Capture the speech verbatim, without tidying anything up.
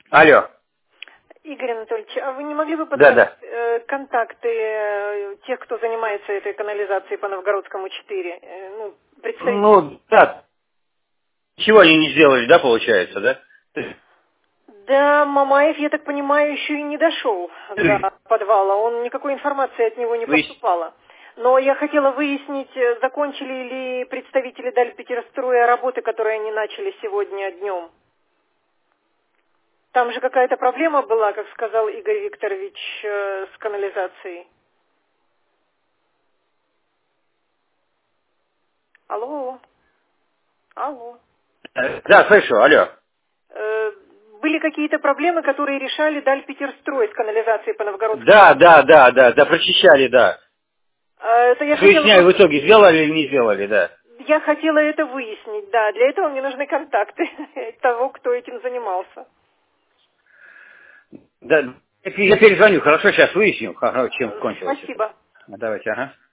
Алло. Игорь Анатольевич, а вы не могли бы Да, подать да. э, контакты э, тех, кто занимается этой канализацией по Новгородскому четыре? Э, ну, представителей. Ну, да. Чего они не сделали, да, получается, да? Да, Мамаев, я так понимаю, еще и не дошел до подвала. Он никакой информации от него не Вы... поступало. Но я хотела выяснить, э, закончили ли представители Дальпетерстроя работы, которые они начали сегодня днем. Там же какая-то проблема была, как сказал Игорь Викторович, э, с канализацией. Алло. Алло. Да, слышу, алло. Э, Были какие-то проблемы, которые решали Дальпетерстрой с канализацией по Новгородскому? Да, да, да, да, да, прочищали, да. Э, Это я хотела Выясняю, в просто... итоге сделали или не сделали, да. Я хотела это выяснить, да. Для этого мне нужны контакты того, кто этим занимался. Да, я перезвоню, хорошо, сейчас выясню, ага, чем Э, кончилось это. Спасибо. Давайте, ага.